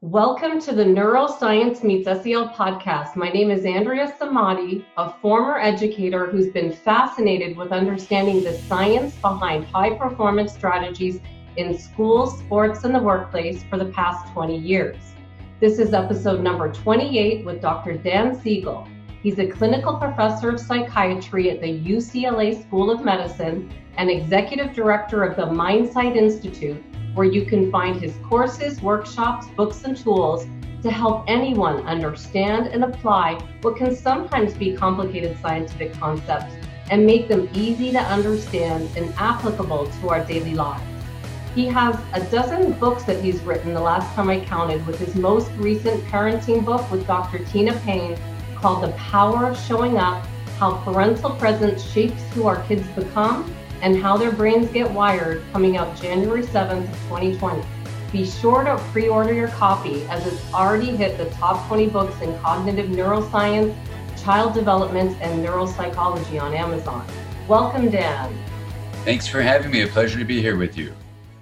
Welcome to the Neuroscience Meets SEL podcast. My name is Andrea Samadi, a former educator who's been fascinated with understanding the science behind high-performance strategies in schools, sports, and the workplace for the past 20 years. This is episode number 28 with Dr. Dan Siegel. He's a clinical professor of psychiatry at the UCLA School of Medicine and executive director of the Mindsight Institute, where you can find his courses, workshops, books, and tools to help anyone understand and apply what can sometimes be complicated scientific concepts and make them easy to understand and applicable to our daily lives. He has a dozen books that he's written the last time I counted, with his most recent parenting book with Dr. Tina Payne called The Power of Showing Up: How Parental Presence Shapes Who Our Kids Become and How Their Brains Get Wired, coming out January 7th, 2020. Be sure to pre-order your copy, as it's already hit the top 20 books in cognitive neuroscience, child development, and neuropsychology on Amazon. Welcome, Dan. Thanks for having me. A pleasure to be here with you.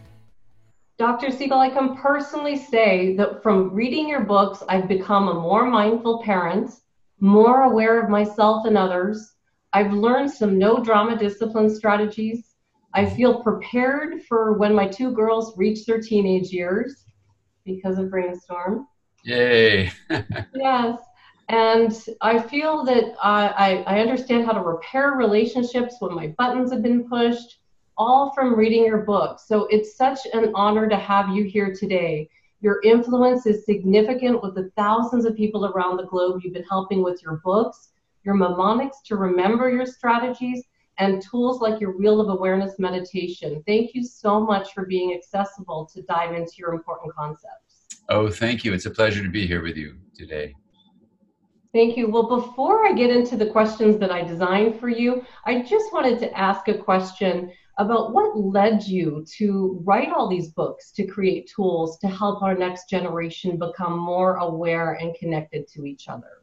Dr. Siegel, I can personally say that from reading your books, I've become a more mindful parent, more aware of myself and others. I've learned some no drama discipline strategies. I feel prepared for when my two girls reach their teenage years because of Brainstorm. Yay. Yes. And I feel that I understand how to repair relationships when my buttons have been pushed, all from reading your book. So it's such an honor to have you here today. Your influence is significant with the thousands of people around the globe you've been helping with your books, your mnemonics to remember your strategies, and tools like your Wheel of Awareness meditation. Thank you so much for being accessible to dive into your important concepts. Oh, thank you. It's a pleasure to be here with you today. Thank you. Well, before I get into the questions that I designed for you, I just wanted to ask a question about what led you to write all these books to create tools to help our next generation become more aware and connected to each other.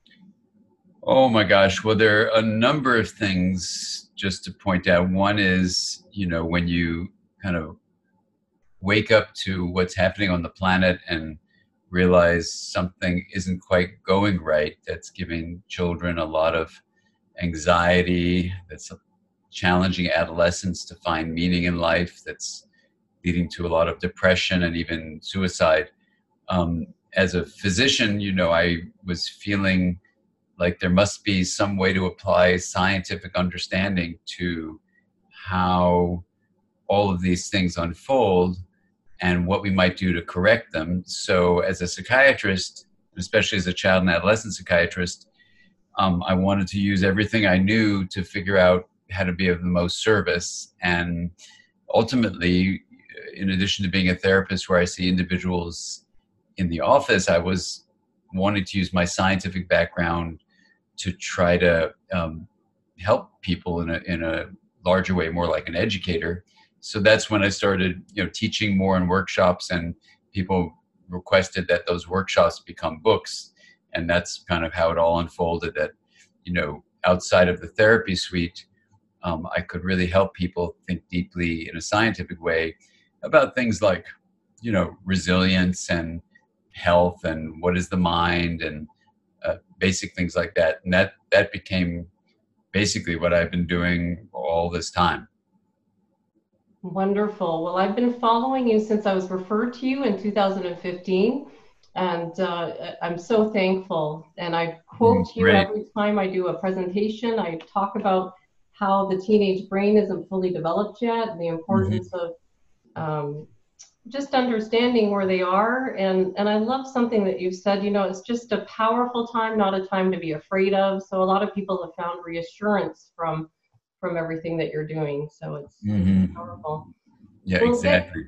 Oh my gosh. Well, there are a number of things just to point out. One is, when you kind of wake up to what's happening on the planet and realize something isn't quite going right, that's giving children a lot of anxiety, that's challenging adolescents to find meaning in life, that's leading to a lot of depression and even suicide. As a physician, I was feeling like there must be some way to apply scientific understanding to how all of these things unfold and what we might do to correct them. So as a psychiatrist, especially as a child and adolescent psychiatrist, I wanted to use everything I knew to figure out how to be of the most service. And ultimately, in addition to being a therapist where I see individuals in the office, I was wanting to use my scientific background to try to help people in a larger way, more like an educator. So that's when I started, teaching more in workshops, and people requested that those workshops become books. And that's kind of how it all unfolded, that, outside of the therapy suite, I could really help people think deeply in a scientific way about things like, resilience and health and what is the mind and basic things like that. And that became basically what I've been doing all this time. Wonderful. Well, I've been following you since I was referred to you in 2015, and I'm so thankful. And I quote you every time I do a presentation. I talk about how the teenage brain isn't fully developed yet, and the importance of just understanding where they are. And I love something that you've said, it's just a powerful time, not a time to be afraid of. So a lot of people have found reassurance from everything that you're doing. So it's powerful. Yeah, well, exactly.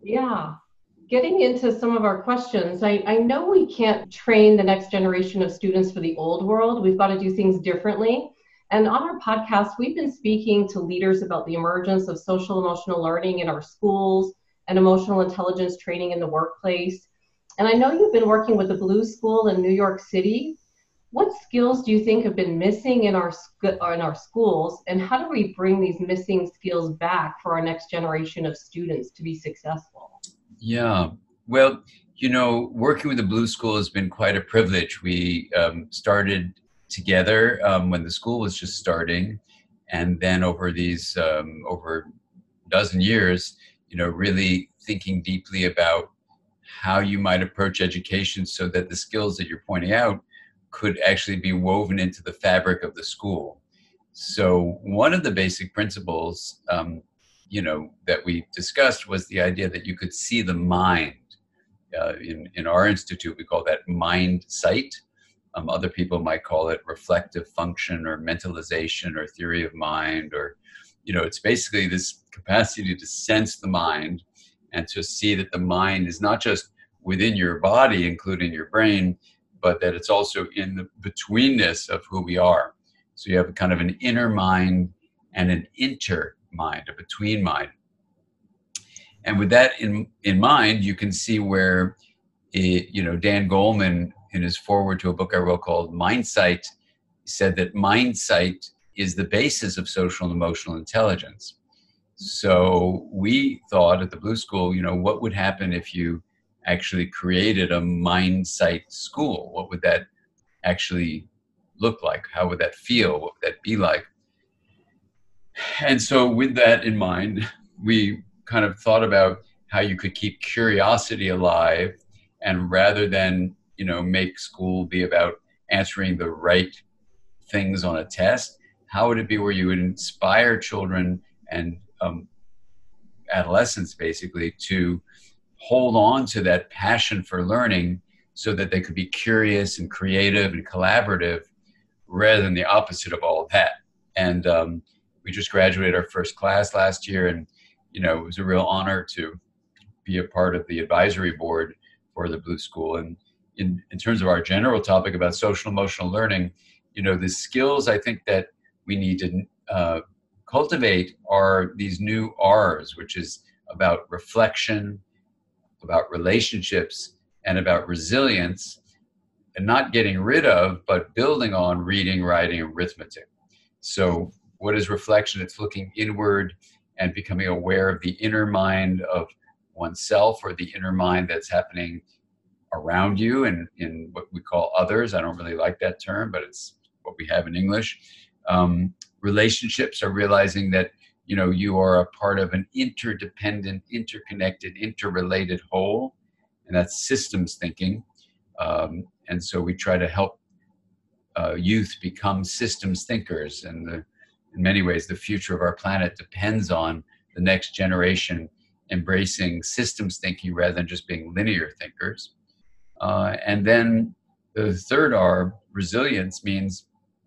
Getting into some of our questions, I know we can't train the next generation of students for the old world. We've got to do things differently. And on our podcast, we've been speaking to leaders about the emergence of social emotional learning in our schools and emotional intelligence training in the workplace. And I know you've been working with the Blue School in New York City. What skills do you think have been missing in our schools, and how do we bring these missing skills back for our next generation of students to be successful? Yeah, well, Working with the Blue School has been quite a privilege. We started together when the school was just starting, and then over these over a dozen years, really thinking deeply about how you might approach education so that the skills that you're pointing out could actually be woven into the fabric of the school. So one of the basic principles, that we discussed was the idea that you could see the mind. In our institute, we call that mind sight. Other people might call it reflective function or mentalization or theory of mind, or, it's basically this capacity to sense the mind and to see that the mind is not just within your body, including your brain, but that it's also in the betweenness of who we are. So you have kind of an inner mind and an inter mind, a between mind. And with that in mind, you can see where, Dan Goleman, in his foreword to a book I wrote called Mindsight, said that mindsight is the basis of social and emotional intelligence. So we thought at the Blue School, what would happen if you actually created a Mindsight school? What would that actually look like? How would that feel? What would that be like? And so with that in mind, we kind of thought about how you could keep curiosity alive, and rather than make school be about answering the right things on a test, how would it be where you would inspire children and adolescents basically to hold on to that passion for learning so that they could be curious and creative and collaborative rather than the opposite of all of that. And we just graduated our first class last year, and it was a real honor to be a part of the advisory board for the Blue School. And in terms of our general topic about social emotional learning, the skills I think that we need to cultivate are these new R's, which is about reflection, about relationships, and about resilience, and not getting rid of, but building on reading, writing, and arithmetic. So what is reflection? It's looking inward and becoming aware of the inner mind of oneself, or the inner mind that's happening around you and in what we call others. I don't really like that term, but it's what we have in English. Relationships are realizing that, you are a part of an interdependent, interconnected, interrelated whole, and that's systems thinking. And so we try to help youth become systems thinkers. And in many ways, the future of our planet depends on the next generation embracing systems thinking rather than just being linear thinkers. And then the third R, resilience, means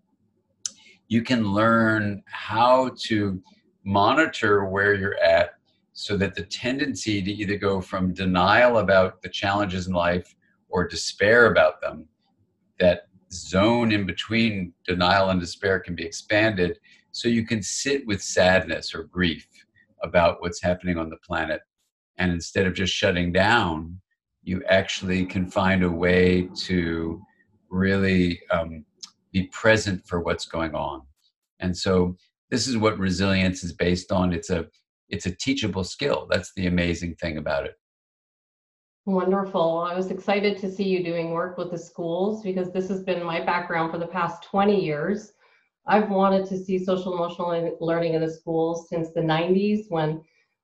you can learn how to monitor where you're at so that the tendency to either go from denial about the challenges in life or despair about them, that zone in between denial and despair, can be expanded so you can sit with sadness or grief about what's happening on the planet. And instead of just shutting down, you actually can find a way to really be present for what's going on. And so this is what resilience is based on. It's a teachable skill. That's the amazing thing about it. Wonderful. I was excited to see you doing work with the schools, because this has been my background for the past 20 years. I've wanted to see social emotional learning in the schools since the 90s, when,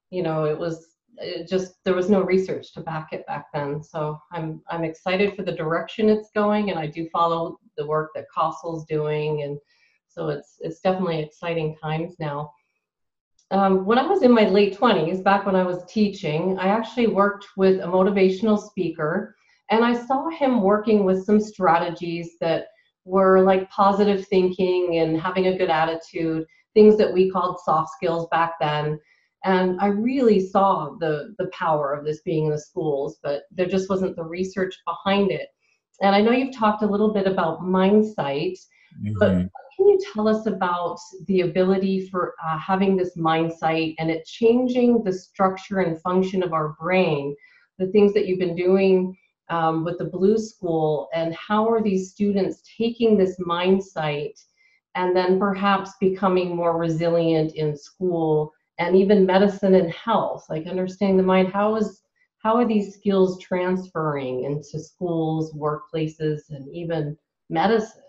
there was no research to back it back then. So I'm excited for the direction it's going, and I do follow the work that CASEL's doing, and so it's definitely exciting times now. When I was in my late 20s, back when I was teaching, I actually worked with a motivational speaker, and I saw him working with some strategies that were like positive thinking and having a good attitude, things that we called soft skills back then. And I really saw the power of this being in the schools, but there just wasn't the research behind it. And I know you've talked a little bit about mindsight, but can you tell us about the ability for having this mindsight and it changing the structure and function of our brain, the things that you've been doing with the Blue School, and how are these students taking this mindsight and then perhaps becoming more resilient in school and even medicine and health, like understanding the mind? How how are these skills transferring into schools, workplaces, and even medicine?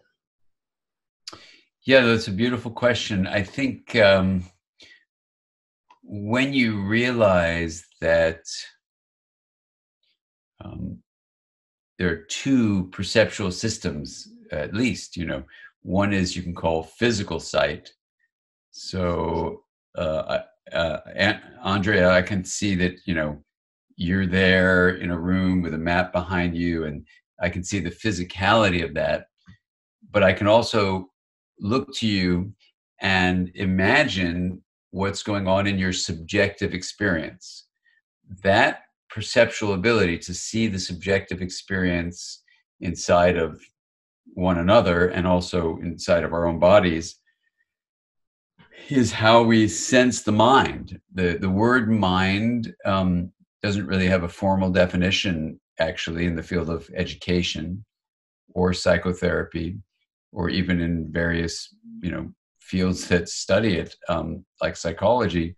Yeah, that's a beautiful question. I think when you realize that um, there are two perceptual systems, at least, one is you can call physical sight. So, Andrea, I can see that, you're there in a room with a map behind you, and I can see the physicality of that. But I can also look to you and imagine what's going on in your subjective experience. That perceptual ability to see the subjective experience inside of one another and also inside of our own bodies is how we sense the mind. The word mind doesn't really have a formal definition, actually, in the field of education or psychotherapy, or even in various, fields that study it, like psychology.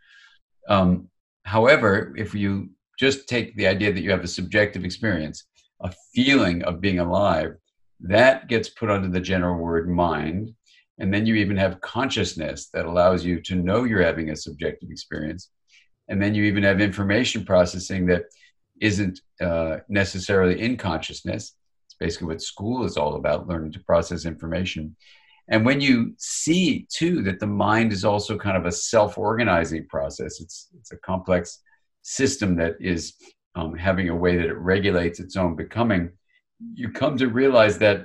However, if you just take the idea that you have a subjective experience, a feeling of being alive, that gets put under the general word mind. And then you even have consciousness that allows you to know you're having a subjective experience. And then you even have information processing that isn't necessarily in consciousness. It's basically what school is all about, learning to process information. And when you see, too, that the mind is also kind of a self-organizing process, it's a complex system that is having a way that it regulates its own becoming, you come to realize that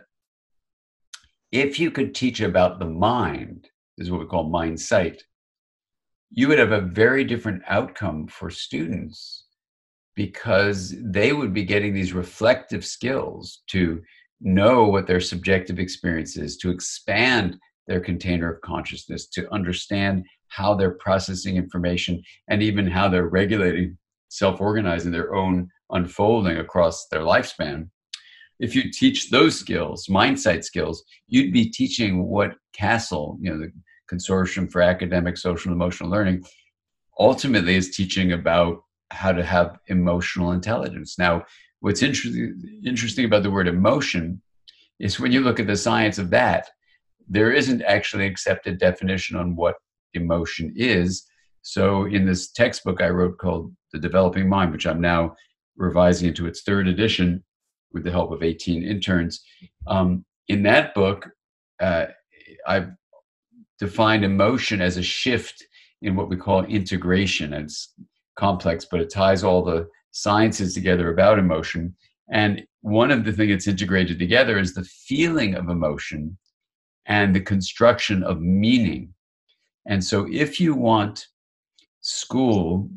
if you could teach about the mind, this is what we call mind sight, you would have a very different outcome for students, because they would be getting these reflective skills to know what their subjective experience is, to expand their container of consciousness, to understand how they're processing information, and even how they're regulating, self-organizing their own unfolding across their lifespan. If you teach those skills, mind sight skills, you'd be teaching what CASEL, the Consortium for Academic, Social, and Emotional Learning, ultimately is teaching about how to have emotional intelligence. Now, what's interesting about the word emotion is when you look at the science of that, there isn't actually an accepted definition on what emotion is. So in this textbook I wrote called The Developing Mind, which I'm now revising into its third edition with the help of 18 interns, in that book, I've defined emotion as a shift in what we call integration. It's complex, but it ties all the sciences together about emotion. And one of the things that's integrated together is the feeling of emotion and the construction of meaning. And so if you want school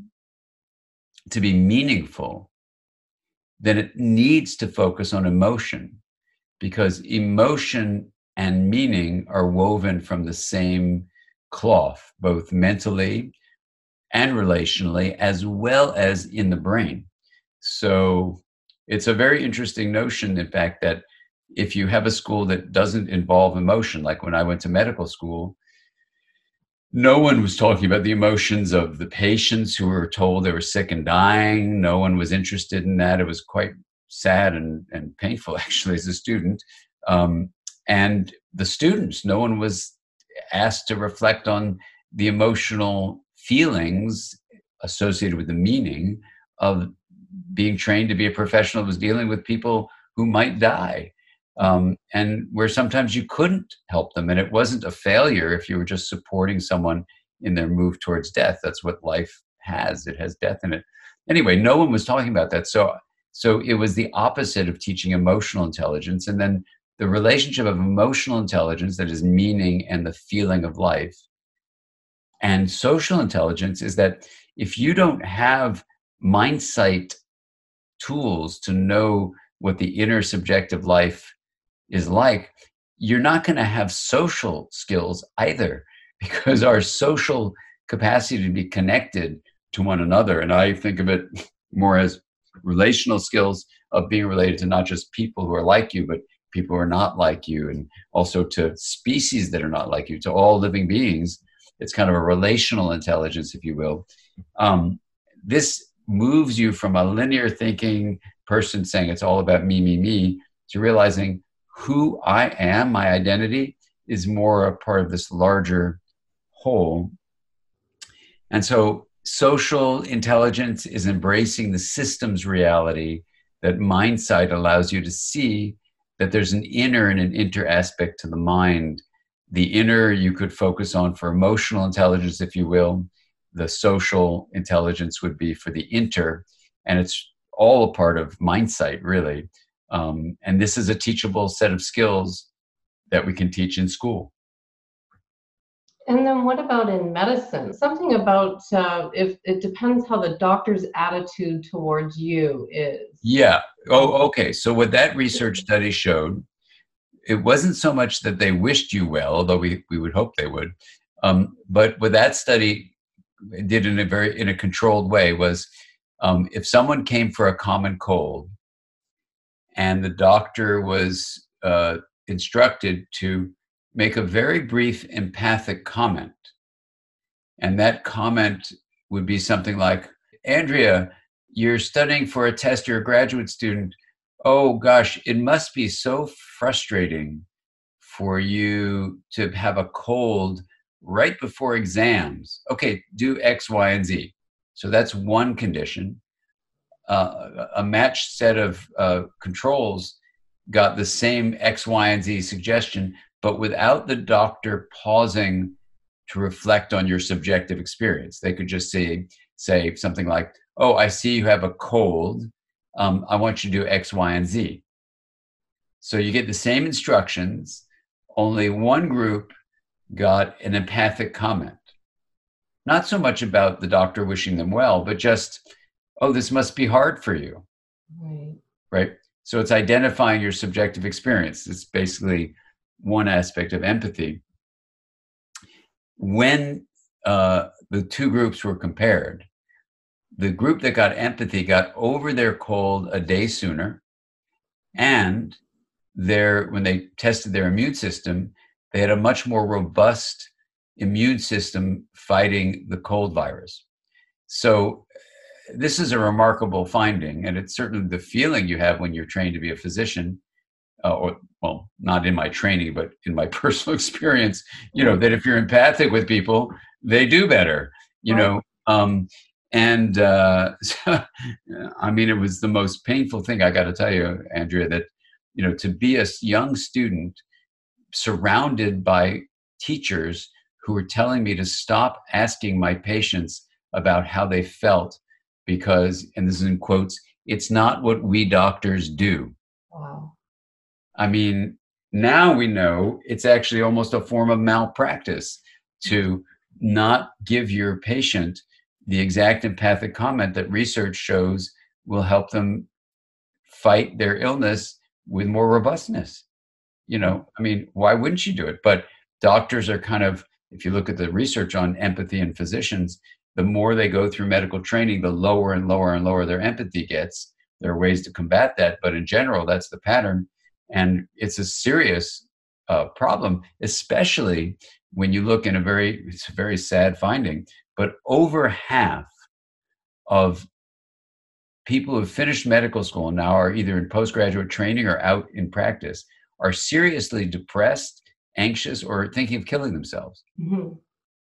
to be meaningful, then it needs to focus on emotion, because emotion and meaning are woven from the same cloth, both mentally and relationally, as well as in the brain. So it's a very interesting notion, in fact, that if you have a school that doesn't involve emotion, like when I went to medical school, no one was talking about the emotions of the patients who were told they were sick and dying. No one was interested in that. It was quite sad and painful, actually, as a student. And the students, no one was asked to reflect on the emotional feelings associated with the meaning of being trained to be a professional who was dealing with people who might die, and where sometimes you couldn't help them. And it wasn't a failure if you were just supporting someone in their move towards death. That's what life has. It has death in it. Anyway, no one was talking about that. So it was the opposite of teaching emotional intelligence. And then the relationship of emotional intelligence, that is meaning and the feeling of life, and social intelligence is that if you don't have mind sight tools to know what the inner subjective life is like, you're not going to have social skills either, because our social capacity to be connected to one another, and I think of it more as relational skills of being related to not just people who are like you, but people who are not like you, and also to species that are not like you, to all living beings. It's kind of a relational intelligence, if you will. This moves you from a linear thinking person saying it's all about me, to realizing who I am, my identity, is more a part of this larger whole. And so social intelligence is embracing the systems reality that Mindsight allows you to see that there's an inner and an inter aspect to the mind. The inner you could focus on for emotional intelligence, if you will. The social intelligence would be for the inter, and it's all a part of Mindsight, really. And this is a teachable set of skills that we can teach in school. And then what about in medicine? Something about if it depends how the doctor's attitude towards you is. Yeah. Oh, okay. So what that research study showed, it wasn't so much that they wished you well, although we would hope they would. But what that study did in a controlled way was if someone came for a common cold and the doctor was instructed to make a very brief empathic comment. And that comment would be something like, Andrea, you're studying for a test, you're a graduate student. Oh gosh, it must be so frustrating for you to have a cold right before exams. Okay, do X, Y, and Z. So that's one condition. A matched set of controls got the same X, Y, and Z suggestion, but without the doctor pausing to reflect on your subjective experience. They could just say something like, oh, I see you have a cold. I want you to do X, Y, and Z. So you get the same instructions, only one group got an empathic comment. Not so much about the doctor wishing them well, but just, oh, this must be hard for you. Right? So it's identifying your subjective experience. It's basically one aspect of empathy. When the two groups were compared, the group that got empathy got over their cold a day sooner, and when they tested their immune system, they had a much more robust immune system fighting the cold virus. So this is a remarkable finding, and it's certainly the feeling you have when you're trained to be a physician, well, not in my training, but in my personal experience, that if you're empathic with people, they do better, so, I mean, it was the most painful thing, I got to tell you, Andrea, that, to be a young student surrounded by teachers who were telling me to stop asking my patients about how they felt because, and this is in quotes, it's not what we doctors do. Wow. I mean, now we know it's actually almost a form of malpractice to not give your patient the exact empathic comment that research shows will help them fight their illness with more robustness. I mean, why wouldn't you do it? But doctors are kind of, if you look at the research on empathy in physicians, the more they go through medical training, the lower and lower and lower their empathy gets. There are ways to combat that, but in general, that's the pattern. And it's a serious problem, especially when you look it's a very sad finding, but over half of people who have finished medical school and now are either in postgraduate training or out in practice are seriously depressed, anxious, or thinking of killing themselves. Mm-hmm.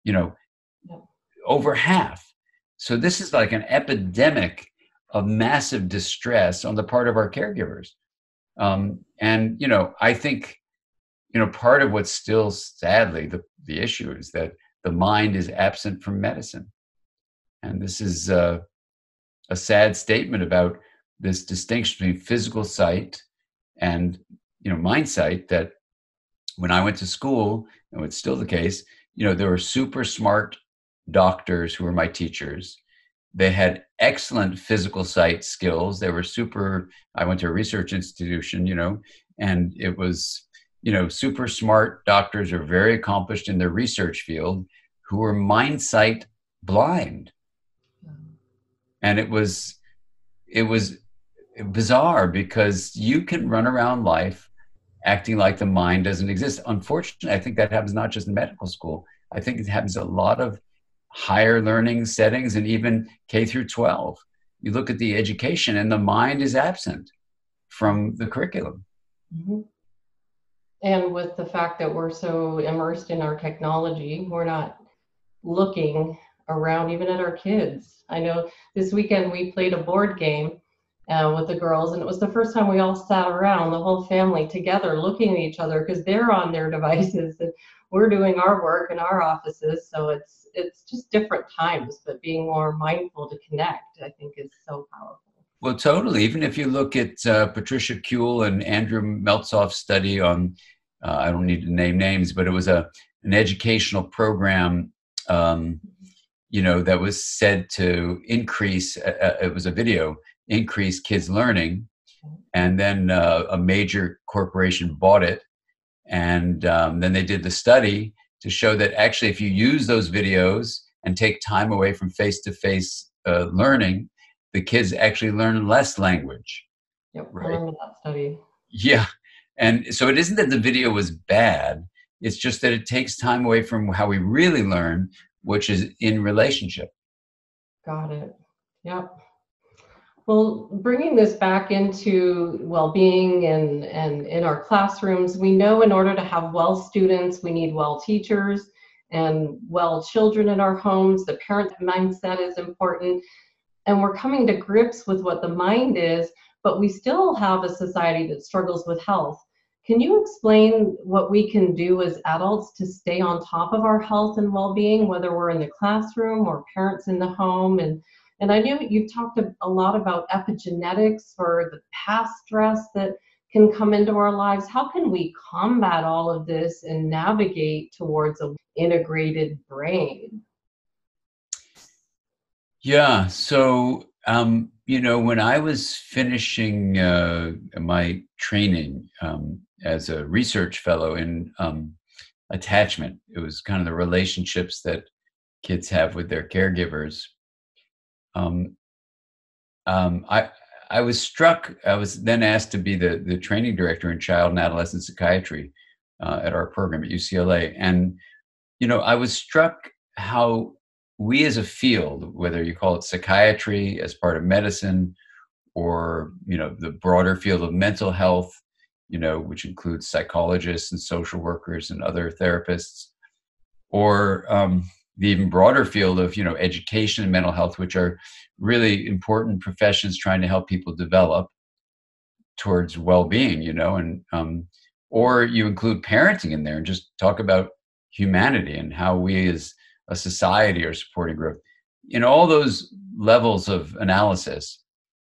Over half. So this is like an epidemic of massive distress on the part of our caregivers. And, I think, part of what's still sadly the issue is that the mind is absent from medicine. And this is a sad statement about this distinction between physical sight and, mind sight, that when I went to school, and it's still the case, there were super smart doctors who were my teachers. They had excellent physical sight skills. They were I went to a research institution, and it was, super smart doctors are very accomplished in their research field who were mind sight blind. And it was bizarre because you can run around life acting like the mind doesn't exist. Unfortunately, I think that happens not just in medical school. I think it happens a lot of higher learning settings and even K through 12. you look at the education and the mind is absent from the curriculum. Mm-hmm. And with the fact that we're so immersed in our technology, we're not looking around even at our kids. I know this weekend we played a board game with the girls, and it was the first time we all sat around, the whole family together, looking at each other because they're on their devices and we're doing our work in our offices. So it's just different times, but being more mindful to connect, I think, is so powerful. Well, totally. Even if you look at Patricia Kuehl and Andrew Meltzoff's study on, I don't need to name names, but it was an educational program, that was said to increase, it was a video, increase kids' learning. And then a major corporation bought it. And then they did the study to show that actually if you use those videos and take time away from face-to-face learning, the kids actually learn less language. Yep, Right? I remember that study. Yeah. And so it isn't that the video was bad. It's just that it takes time away from how we really learn, which is in relationship. Got it. Yep. Well, bringing this back into well-being and in our classrooms, we know in order to have well students, we need well teachers and well children in our homes. The parent mindset is important. And we're coming to grips with what the mind is, but we still have a society that struggles with health. Can you explain what we can do as adults to stay on top of our health and well-being, whether we're in the classroom or parents in the home? And I know you've talked a lot about epigenetics or the past stress that can come into our lives. How can we combat all of this and navigate towards an integrated brain? Yeah. So, when I was finishing my training as a research fellow in attachment, it was kind of the relationships that kids have with their caregivers. Um, I was struck. I was then asked to be the training director in child and adolescent psychiatry at our program at UCLA, and I was struck how we as a field, whether you call it psychiatry as part of medicine, or the broader field of mental health, which includes psychologists and social workers and other therapists, or the even broader field of education and mental health, which are really important professions trying to help people develop towards well-being, and or you include parenting in there and just talk about humanity and how we as a society are supporting growth. In all those levels of analysis,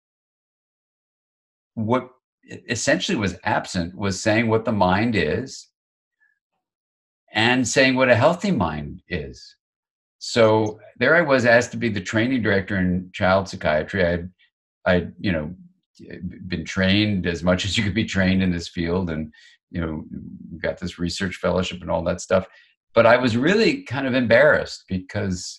what essentially was absent was saying what the mind is and saying what a healthy mind is. So there I was asked to be the training director in child psychiatry. I'd been trained as much as you could be trained in this field, and got this research fellowship and all that stuff. But I was really kind of embarrassed because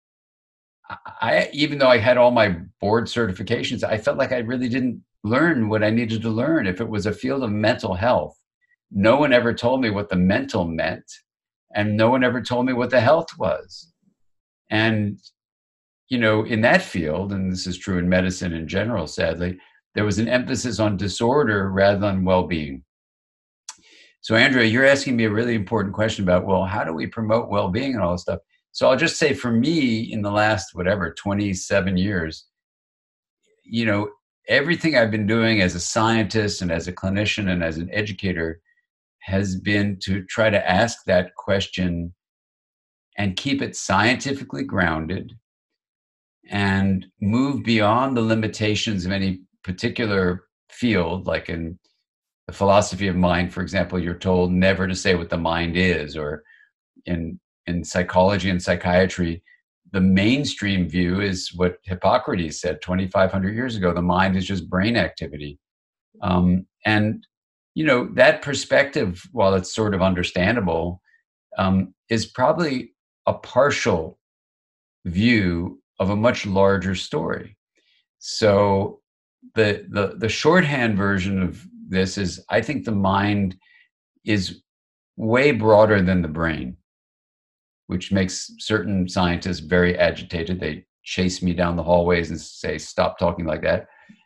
I even though I had all my board certifications, I felt like I really didn't learn what I needed to learn. If it was a field of mental health, no one ever told me what the mental meant, and no one ever told me what the health was. And, in that field, and this is true in medicine in general, sadly, there was an emphasis on disorder rather than well-being. So, Andrea, you're asking me a really important question about, well, how do we promote well-being and all this stuff? So I'll just say for me, in the last, 27 years, everything I've been doing as a scientist and as a clinician and as an educator has been to try to ask that question and keep it scientifically grounded and move beyond the limitations of any particular field. Like in the philosophy of mind, for example, you're told never to say what the mind is, or in psychology and psychiatry, the mainstream view is what Hippocrates said 2,500 years ago: the mind is just brain activity. And that perspective, while it's sort of understandable, is probably a partial view of a much larger story. So the shorthand version of this is, I think the mind is way broader than the brain, which makes certain scientists very agitated. They chase me down the hallways and say, stop talking like that.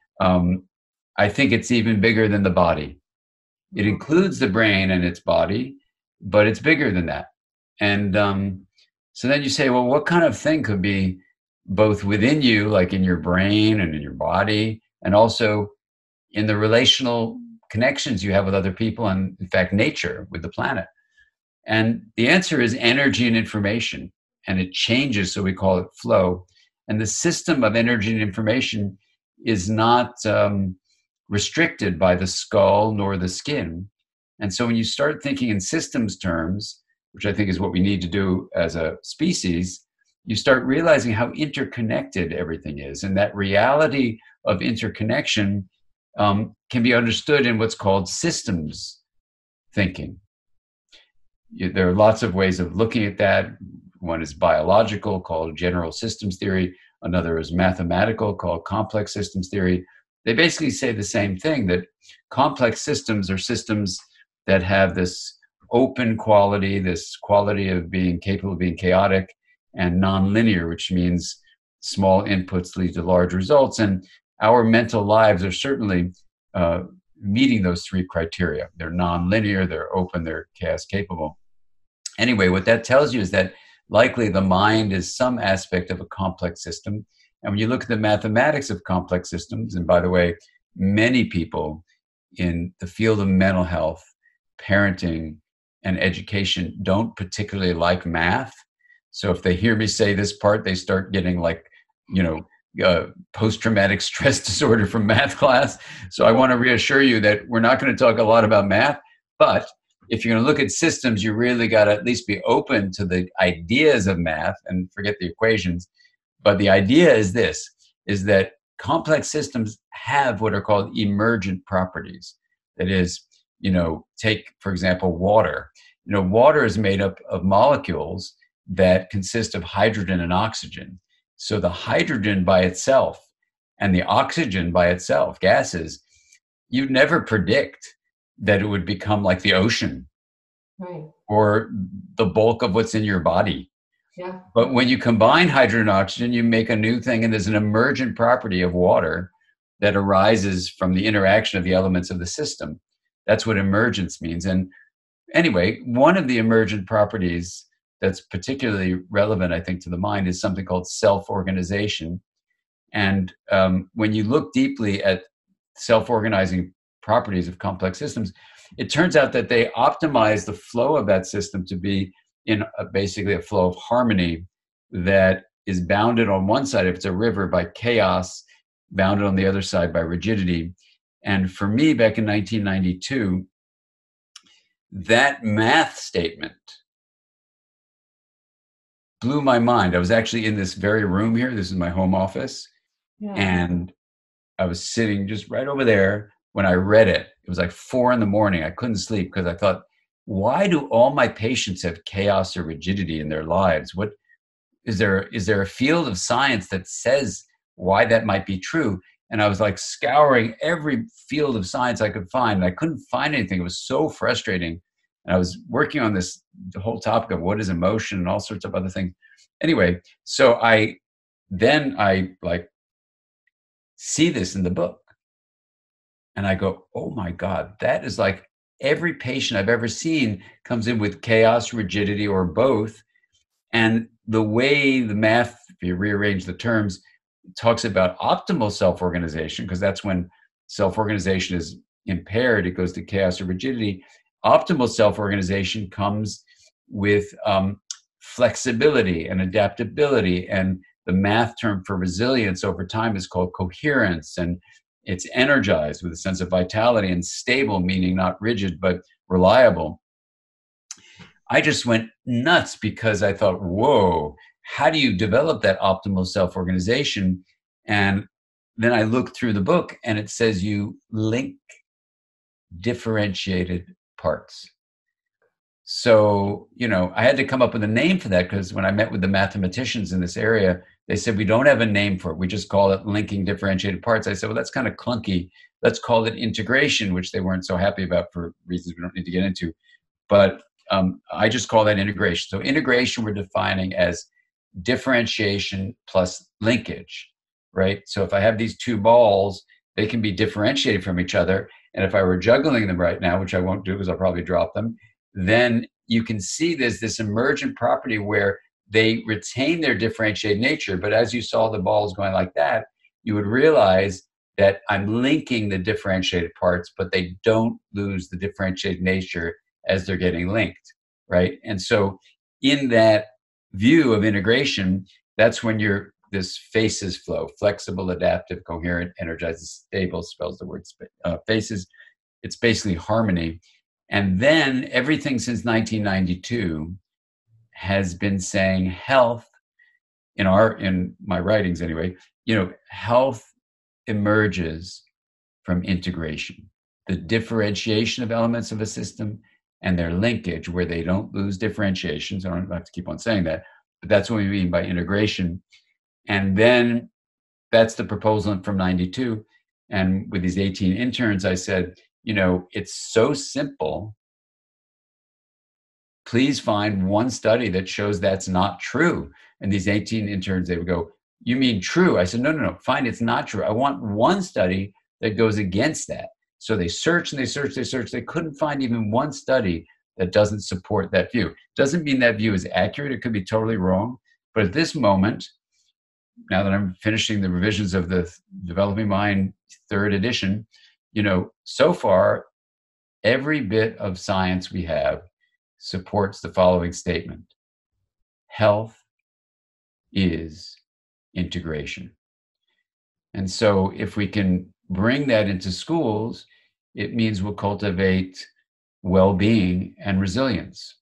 I think it's even bigger than the body. It includes the brain and its body, but it's bigger than that. And so then you say, well, what kind of thing could be both within you, like in your brain and in your body, and also in the relational connections you have with other people and, in fact, nature, with the planet? And the answer is energy and information, and it changes, so we call it flow. And the system of energy and information is not restricted by the skull nor the skin. And so when you start thinking in systems terms, which I think is what we need to do as a species, you start realizing how interconnected everything is. And that reality of interconnection can be understood in what's called systems thinking. There are lots of ways of looking at that. One is biological, called general systems theory. Another is mathematical, called complex systems theory. They basically say the same thing, that complex systems are systems that have this open quality, this quality of being capable of being chaotic and nonlinear, which means small inputs lead to large results. And our mental lives are certainly meeting those three criteria. They're nonlinear, they're open, they're chaos capable. Anyway, what that tells you is that likely the mind is some aspect of a complex system. And when you look at the mathematics of complex systems, and by the way, many people in the field of mental health, parenting, and education don't particularly like math. So if they hear me say this part, they start getting like, post-traumatic stress disorder from math class. So I want to reassure you that we're not going to talk a lot about math, but if you're going to look at systems, you really got to at least be open to the ideas of math and forget the equations. But the idea is this, is that complex systems have what are called emergent properties. That is, take, for example, water. Water is made up of molecules that consist of hydrogen and oxygen. So the hydrogen by itself and the oxygen by itself, gases, you'd never predict that it would become like the ocean, right, or the bulk of what's in your body. Yeah. But when you combine hydrogen and oxygen, you make a new thing, and there's an emergent property of water that arises from the interaction of the elements of the system. That's what emergence means. And anyway, one of the emergent properties that's particularly relevant, I think, to the mind is something called self-organization. And when you look deeply at self-organizing properties of complex systems, it turns out that they optimize the flow of that system to be in basically a flow of harmony that is bounded on one side, if it's a river, by chaos, bounded on the other side by rigidity. And for me, back in 1992, that math statement blew my mind. I was actually in this very room here. This is my home office. Yeah. And I was sitting just right over there when I read it. It was like 4 a.m. I couldn't sleep because I thought, why do all my patients have chaos or rigidity in their lives? What is there a field of science that says why that might be true? And I was like scouring every field of science I could find, and I couldn't find anything. It was so frustrating. And I was working on the whole topic of what is emotion and all sorts of other things. Anyway, so I like see this in the book. And I go, oh my God, that is like every patient I've ever seen comes in with chaos, rigidity, or both. And the way the math, if you rearrange the terms, talks about optimal self-organization, because that's when self-organization is impaired, it goes to chaos or rigidity. Optimal self-organization comes with flexibility and adaptability. And the math term for resilience over time is called coherence. And it's energized with a sense of vitality, and stable, meaning not rigid, but reliable. I just went nuts because I thought, whoa, how do you develop that optimal self-organization? And then I looked through the book and it says you link differentiated parts. So, I had to come up with a name for that, because when I met with the mathematicians in this area, they said, we don't have a name for it. We just call it linking differentiated parts. I said, well, that's kind of clunky. Let's call it integration, which they weren't so happy about for reasons we don't need to get into. But I just call that integration. So integration we're defining as differentiation plus linkage, right? So if I have these two balls, they can be differentiated from each other. And if I were juggling them right now, which I won't do because I'll probably drop them, then you can see there's this emergent property where they retain their differentiated nature. But as you saw the balls going like that, you would realize that I'm linking the differentiated parts, but they don't lose the differentiated nature as they're getting linked, right? And so in that view of integration, that's when this FACES flow, flexible, adaptive, coherent, energized, stable, spells the word FACES. It's basically harmony. And then everything since 1992 has been saying health, in my writings anyway, health emerges from integration, the differentiation of elements of a system and their linkage where they don't lose differentiation. So I don't have to keep on saying that, but that's what we mean by integration. And then that's the proposal from 92. And with these 18 interns, I said, it's so simple. Please find one study that shows that's not true. And these 18 interns, they would go, you mean true? I said, no, fine, it's not true. I want one study that goes against that. So they searched and they searched. They couldn't find even one study that doesn't support that view. Doesn't mean that view is accurate. It could be totally wrong. But at this moment, now that I'm finishing the revisions of the Developing Mind 3rd edition, so far, every bit of science we have supports the following statement: health is integration. And so if we can bring that into schools, it means we'll cultivate well-being and resilience.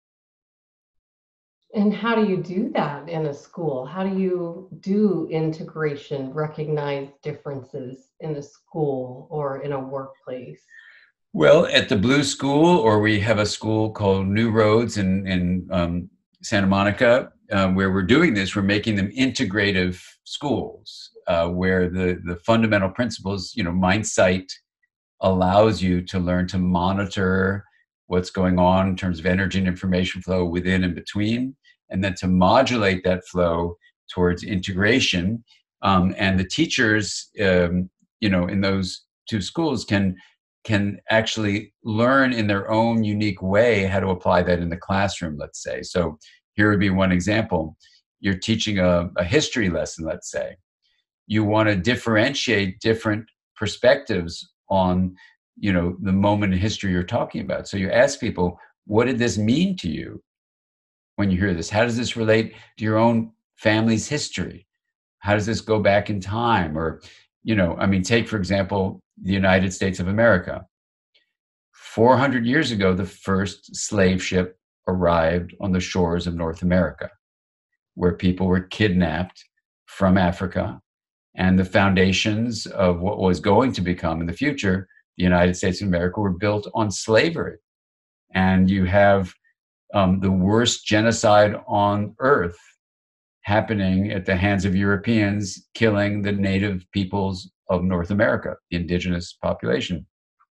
And how do you do that in a school? How do you do integration, recognize differences in a school or in a workplace? Well, at the Blue School, or we have a school called New Roads in Santa Monica, where we're doing this, we're making them integrative schools, where the fundamental principles, MindSight allows you to learn to monitor what's going on in terms of energy and information flow within and between, and then to modulate that flow towards integration. And the teachers, in those two schools can actually learn in their own unique way how to apply that in the classroom, let's say. So here would be one example. You're teaching a history lesson, let's say. You want to differentiate different perspectives on, the moment in history you're talking about. So you ask people, what did this mean to you when you hear this? How does this relate to your own family's history? How does this go back in time? Or, take, for example, the United States of America. 400 years ago, the first slave ship arrived on the shores of North America, where people were kidnapped from Africa, and the foundations of what was going to become in the future the United States of America were built on slavery. And you have the worst genocide on earth happening at the hands of Europeans, killing the native peoples of North America, the indigenous population.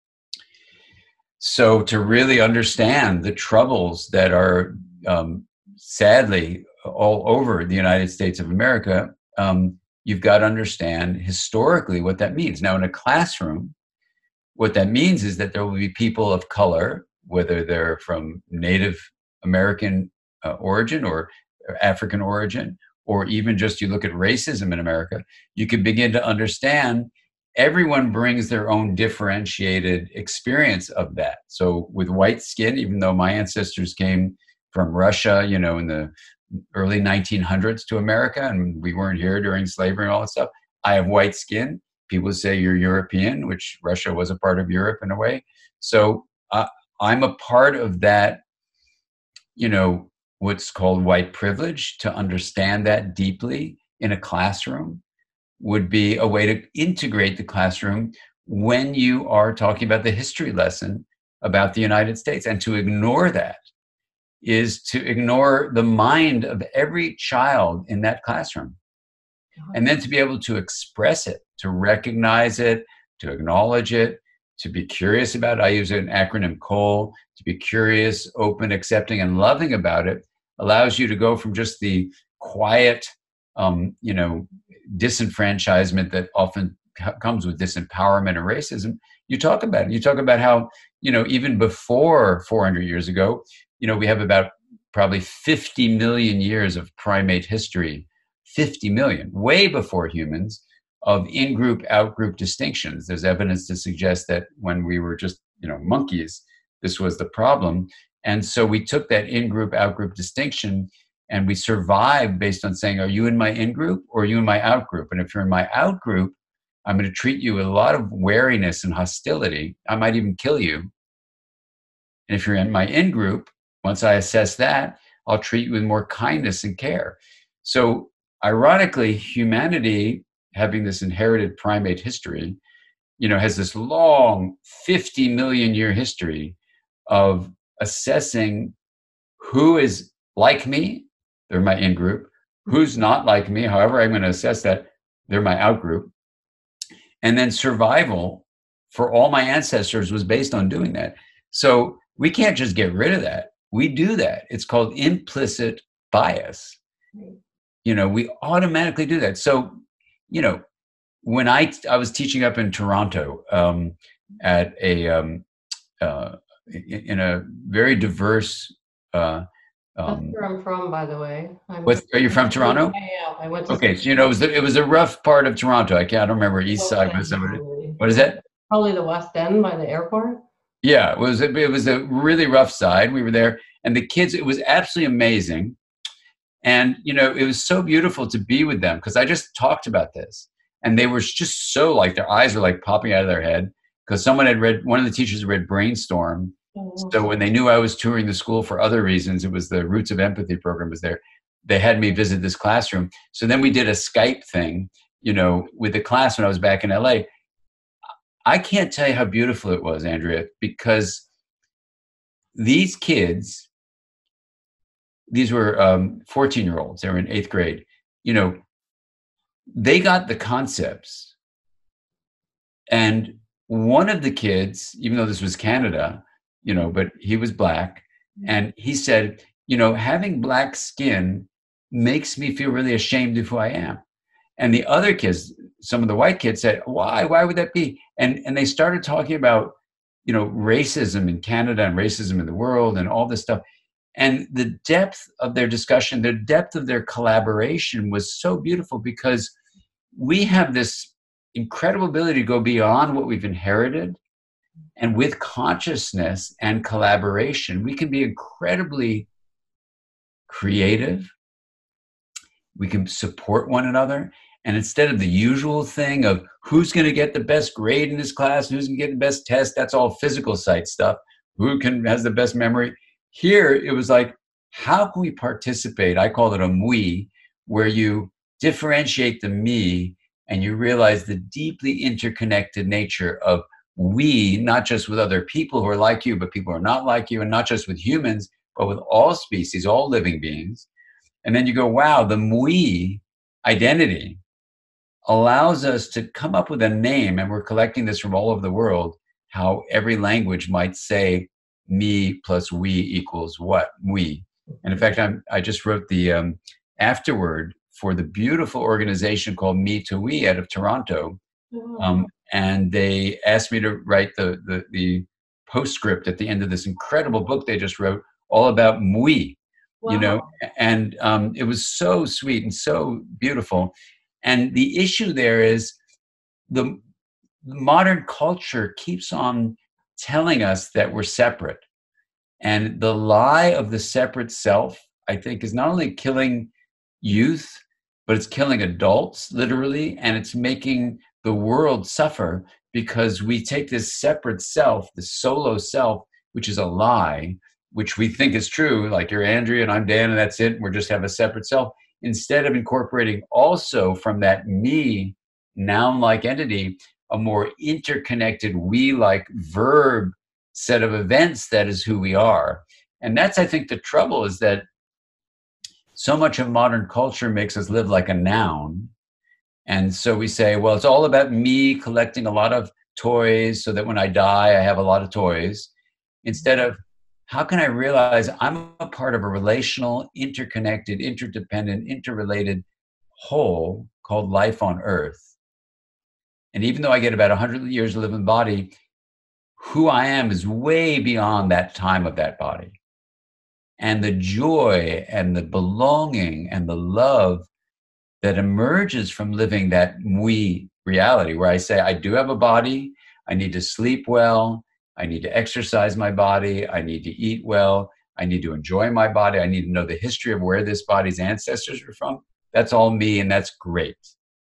So to really understand the troubles that are sadly all over the United States of America, you've got to understand historically what that means. Now, in a classroom, what that means is that there will be people of color, whether they're from Native American origin or African origin, or even just you look at racism in America, you can begin to understand everyone brings their own differentiated experience of that. So with white skin, even though my ancestors came from Russia, in the early 1900s to America, and we weren't here during slavery and all that stuff, I have white skin. People say you're European, which Russia was a part of Europe in a way. So I'm a part of that, what's called white privilege. To understand that deeply in a classroom would be a way to integrate the classroom when you are talking about the history lesson about the United States. And to ignore that is to ignore the mind of every child in that classroom. And then to be able to express it, to recognize it, to acknowledge it, to be curious about it. I use an acronym COAL, to be curious, open, accepting, and loving about it, allows you to go from just the quiet, disenfranchisement that often comes with disempowerment and racism. You talk about it. You talk about how, even before 400 years ago, we have about probably 50 million years of primate history, 50 million, way before humans, of in-group, out-group distinctions. There's evidence to suggest that when we were just, monkeys, this was the problem. And so we took that in-group, out-group distinction and we survived based on saying, are you in my in-group or are you in my out-group? And if you're in my out-group, I'm going to treat you with a lot of wariness and hostility. I might even kill you. And if you're in my in-group, once I assess that, I'll treat you with more kindness and care. So ironically, humanity, having this inherited primate history, has this long 50 million year history of assessing who is like me, they're my in-group, who's not like me, however I'm going to assess that, they're my out-group. And then survival for all my ancestors was based on doing that. So we can't just get rid of that. We do that. It's called implicit bias. We automatically do that. So, when I was teaching up in Toronto at in a very diverse. That's where I'm from, by the way. Are you from Toronto? Yeah, I went to. Okay, so it was a rough part of Toronto. I don't remember East Side. What is that? Probably the West End by the airport. Yeah, it was a really rough side. We were there, and the kids. It was absolutely amazing, and it was so beautiful to be with them because I just talked about this. And they were just so their eyes were popping out of their head because one of the teachers had read Brainstorm. So when they knew I was touring the school for other reasons, it was the Roots of Empathy program was there. They had me visit this classroom. So then we did a Skype thing, with the class when I was back in LA. I can't tell you how beautiful it was, Andrea, because these kids, these were 14-year-olds. They were in 8th grade, they got the concepts. And one of the kids, even though this was Canada, but he was black, and he said, having black skin makes me feel really ashamed of who I am. And the other kids, some of the white kids said, why would that be? And they started talking about, racism in Canada and racism in the world and all this stuff. And the depth of their discussion, the depth of their collaboration was so beautiful because we have this incredible ability to go beyond what we've inherited. And with consciousness and collaboration, we can be incredibly creative. We can support one another. And instead of the usual thing of who's going to get the best grade in this class, who's going to get the best test, that's all physical side stuff. Who has the best memory? Here, it was how can we participate? I call it a MWE, where you differentiate the me and you realize the deeply interconnected nature of we, not just with other people who are like you, but people who are not like you, and not just with humans, but with all species, all living beings. And then you go, wow, the MWE identity allows us to come up with a name, and we're collecting this from all over the world, how every language might say me plus we equals what? We. And in fact, I just wrote the afterword for the beautiful organization called Me to We out of Toronto. And they asked me to write the postscript at the end of this incredible book they just wrote all about MWE, Wow. And it was so sweet and so beautiful. And the issue there is the modern culture keeps on telling us that we're separate. And the lie of the separate self, I think, is not only killing youth, but it's killing adults, literally, and it's making the world suffer because we take this separate self, the solo self, which is a lie, which we think is true, like you're Andrea and I'm Dan and that's it, we're just have a separate self, instead of incorporating also from that me, noun-like entity, a more interconnected we-like verb set of events that is who we are. And that's, I think, the trouble is that so much of modern culture makes us live like a noun. And so we say, well, it's all about me collecting a lot of toys so that when I die, I have a lot of toys, instead of how can I realize I'm a part of a relational, interconnected, interdependent, interrelated whole called life on earth? And even though I get about 100 years to live in the body, who I am is way beyond that time of that body. And the joy and the belonging and the love that emerges from living that we reality, where I say, I do have a body, I need to sleep well, I need to exercise my body, I need to eat well, I need to enjoy my body, I need to know the history of where this body's ancestors were from. That's all me, and that's great.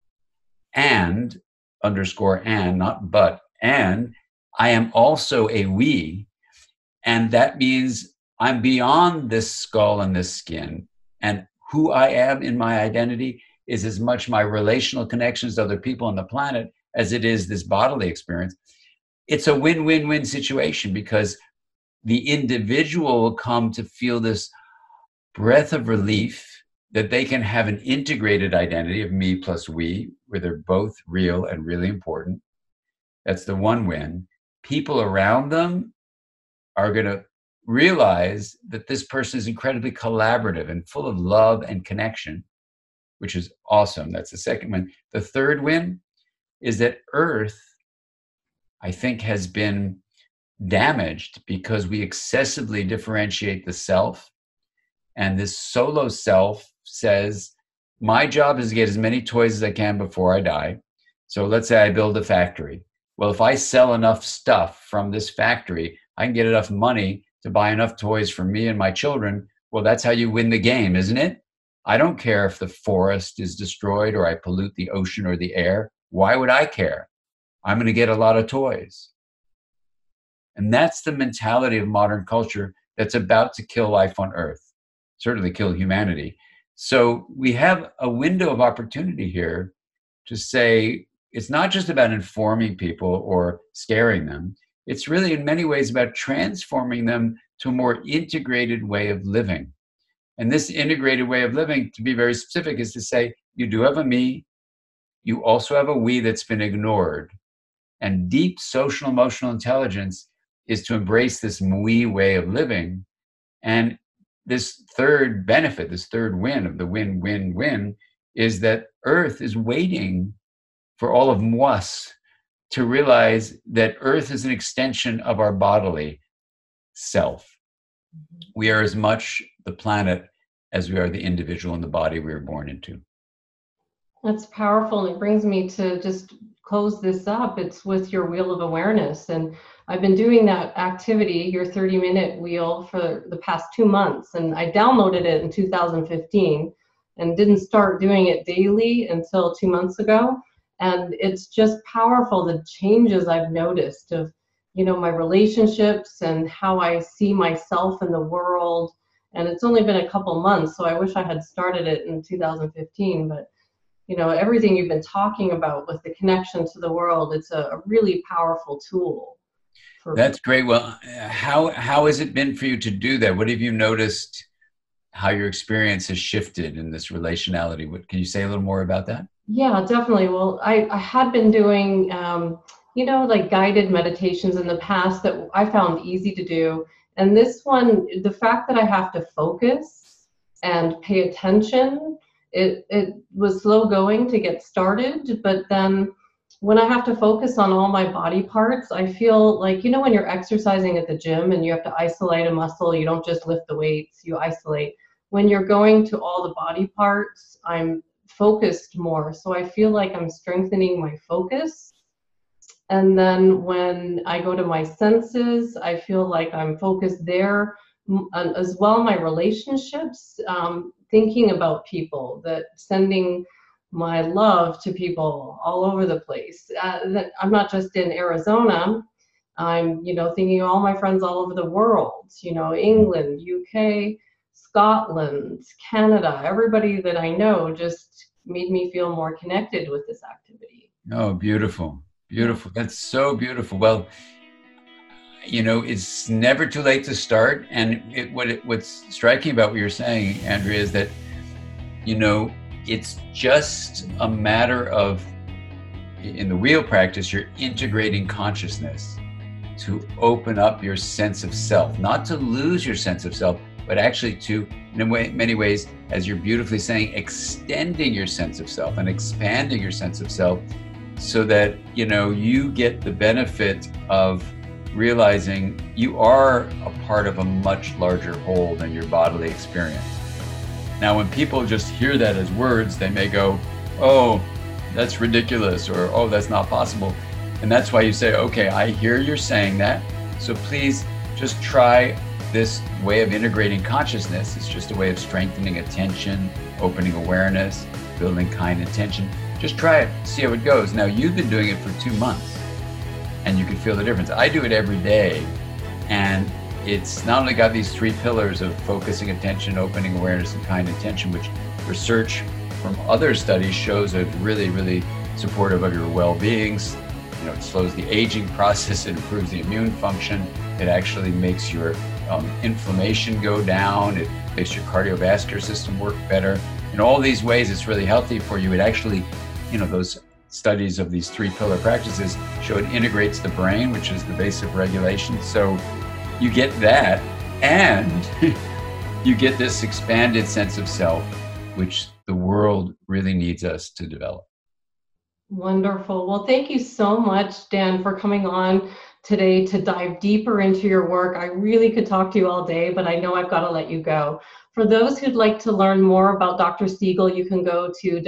And, underscore and, not but, and I am also a we, and that means I'm beyond this skull and this skin, and who I am in my identity is as much my relational connections to other people on the planet as it is this bodily experience. It's a win-win-win situation because the individual will come to feel this breath of relief that they can have an integrated identity of me plus we, where they're both real and really important. That's the one win. People around them are going to realize that this person is incredibly collaborative and full of love and connection, which is awesome. That's the second win. The third win is that Earth, I think, has been damaged because we excessively differentiate the self. And this solo self says, my job is to get as many toys as I can before I die. So let's say I build a factory. Well, if I sell enough stuff from this factory, I can get enough money to buy enough toys for me and my children. Well, that's how you win the game, isn't it? I don't care if the forest is destroyed or I pollute the ocean or the air. Why would I care? I'm going to get a lot of toys. And that's the mentality of modern culture that's about to kill life on Earth, certainly kill humanity. So we have a window of opportunity here to say, it's not just about informing people or scaring them. It's really in many ways about transforming them to a more integrated way of living. And this integrated way of living, to be very specific, is to say, you do have a me, you also have a we that's been ignored. And deep social emotional intelligence is to embrace this we way of living. And this third benefit, this third win of the win-win-win, is that Earth is waiting for all of us to realize that Earth is an extension of our bodily self. We are as much the planet as we are the individual in the body we were born into. That's powerful. And it brings me to just close this up. It's with your wheel of awareness. And I've been doing that activity, your 30-minute wheel, for the past 2 months. And I downloaded it in 2015 and didn't start doing it daily until 2 months ago. And it's just powerful, the changes I've noticed of, my relationships and how I see myself in the world. And it's only been a couple months, so I wish I had started it in 2015. But, everything you've been talking about with the connection to the world, it's a really powerful tool. That's great. Well, how has it been for you to do that? What have you noticed, how your experience has shifted in this relationality? Can you say a little more about that? Yeah, definitely. Well, I had been doing, like guided meditations in the past that I found easy to do. And this one, the fact that I have to focus and pay attention, it was slow going to get started. But then when I have to focus on all my body parts, I feel like, when you're exercising at the gym and you have to isolate a muscle, you don't just lift the weights, you isolate. When you're going to all the body parts, I'm focused more. So I feel like I'm strengthening my focus. And then when I go to my senses, I feel like I'm focused there as well. My relationships, thinking about people, that sending my love to people all over the place. That I'm not just in Arizona. I'm, thinking of all my friends all over the world, England, UK, Scotland, Canada, everybody that I know just made me feel more connected with this activity. Oh, beautiful. Beautiful. That's so beautiful. Well, it's never too late to start. And what's striking about what you're saying, Andrea, is that, it's just a matter of, in the wheel practice, you're integrating consciousness. to open up your sense of self, not to lose your sense of self, but actually to, in many ways, as you're beautifully saying, extending your sense of self and expanding your sense of self so that, you get the benefit of realizing you are a part of a much larger whole than your bodily experience. Now, when people just hear that as words, they may go, oh, that's ridiculous, or, oh, that's not possible. And that's why you say, okay, I hear you're saying that, so please just try this way of integrating consciousness. It's just a way of strengthening attention, opening awareness, building kind intention. Just try it, see how it goes. Now, you've been doing it for 2 months, and you can feel the difference. I do it every day, and it's not only got these 3 pillars of focusing attention, opening awareness, and kind intention, which research from other studies shows are really, really supportive of your well-being. It slows the aging process, it improves the immune function, it actually makes your inflammation go down, it makes your cardiovascular system work better. In all these ways, it's really healthy for you. It actually, those studies of these 3 pillar practices show it integrates the brain, which is the base of regulation. So you get that, and you get this expanded sense of self, which the world really needs us to develop. Wonderful. Well, thank you so much, Dan, for coming on today to dive deeper into your work. I really could talk to you all day, but I know I've got to let you go. For those who'd like to learn more about Dr. Siegel, you can go to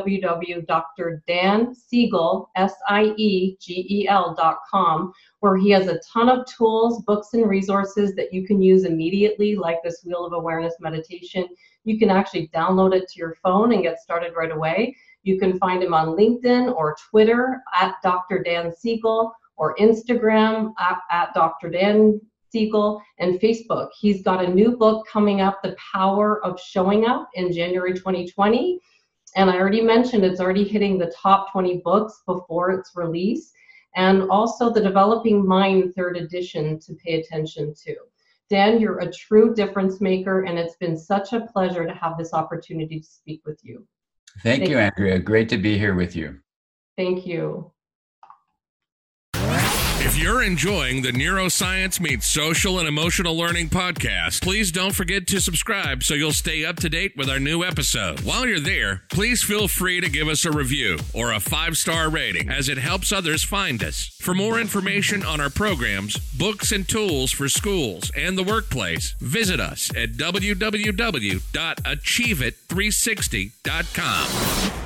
www.drdansiegel.com, where he has a ton of tools, books, and resources that you can use immediately, like this Wheel of Awareness meditation. You can actually download it to your phone and get started right away. You can find him on LinkedIn or Twitter at Dr. Dan Siegel, or Instagram at Dr. Dan Siegel, and Facebook. He's got a new book coming up, The Power of Showing Up, in January 2020. And I already mentioned it's already hitting the top 20 books before its release. And also the Developing Mind 3rd edition to pay attention to. Dan, you're a true difference maker, and it's been such a pleasure to have this opportunity to speak with you. Thank you, Andrea. Great to be here with you. Thank you. If you're enjoying the Neuroscience Meets Social and Emotional Learning podcast, please don't forget to subscribe so you'll stay up to date with our new episode. While you're there, please feel free to give us a review or a 5-star rating, as it helps others find us. For more information on our programs, books, and tools for schools and the workplace, visit us at www.achieveit360.com.